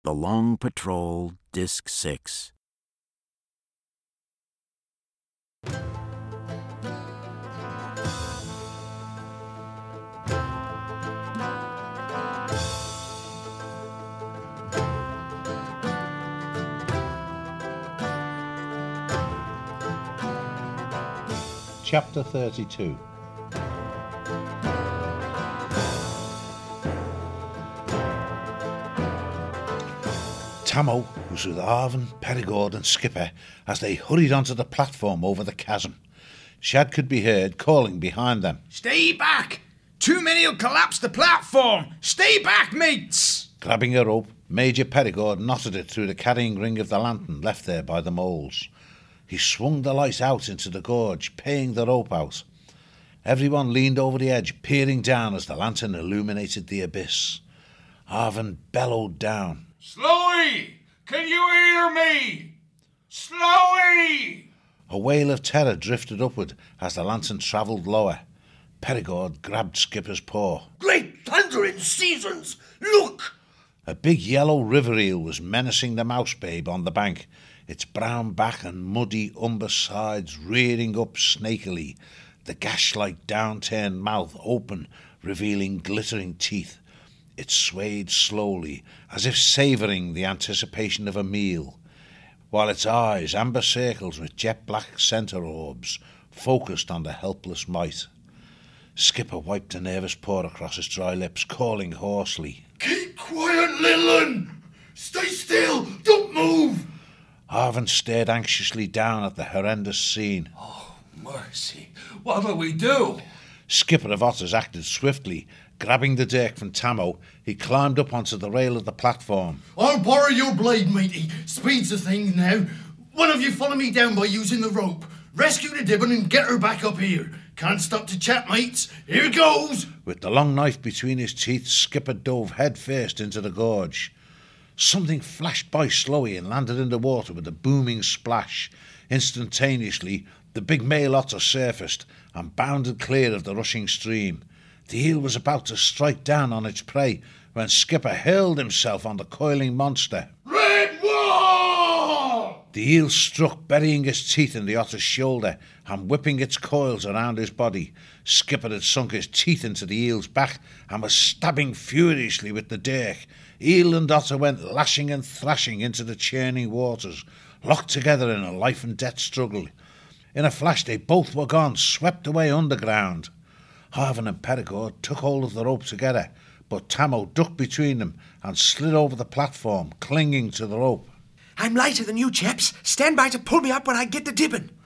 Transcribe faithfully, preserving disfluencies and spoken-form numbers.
The Long Patrol, Disc six. Chapter thirty-two. Tammo was with Arvin, Perigord and Skipper as they hurried onto the platform over the chasm. Shad could be heard calling behind them. "Stay back! Too many'll collapse the platform! Stay back, mates!" Grabbing a rope, Major Perigord knotted it through the carrying ring of the lantern left there by the moles. He swung the light out into the gorge, paying the rope out. Everyone leaned over the edge, peering down as the lantern illuminated the abyss. Arvin bellowed down. "Sloey! Can you hear me? Sloey!" A wail of terror drifted upward as the lantern travelled lower. Perigord grabbed Skipper's paw. "Great thundering seasons! Look!" A big yellow river eel was menacing the mouse babe on the bank, its brown back and muddy umber sides rearing up snakily, the gash-like downturned mouth open, revealing glittering teeth. It swayed slowly, as if savouring the anticipation of a meal, while its eyes, amber circles with jet-black centre orbs, focused on the helpless mite. Skipper wiped a nervous paw across his dry lips, calling hoarsely. "Keep quiet, little un! Stay still! Don't move!" Arvin stared anxiously down at the horrendous scene. "Oh, mercy! What'll we do?" Skipper of Otters acted swiftly. Grabbing the dirk from Tammo, he climbed up onto the rail of the platform. "I'll borrow your blade, matey. Speed's the thing now. One of you follow me down by using the rope. Rescue the Dibbon and get her back up here. Can't stop to chat, mates. Here goes!" With the long knife between his teeth, Skipper dove head first into the gorge. Something flashed by Sloey and landed in the water with a booming splash. Instantaneously, the big male otter surfaced and bounded clear of the rushing stream. The eel was about to strike down on its prey when Skipper hurled himself on the coiling monster. "Red Wall!" The eel struck, burying its teeth in the otter's shoulder and whipping its coils around his body. Skipper had sunk his teeth into the eel's back and was stabbing furiously with the dirk. Eel and otter went lashing and thrashing into the churning waters, locked together in a life and death struggle. In a flash they both were gone, swept away underground. Arvin and Perigord took hold of the rope together, but Tammo ducked between them and slid over the platform, clinging to the rope. "I'm lighter than you chaps. Stand by to pull me up when I get the Dibbon."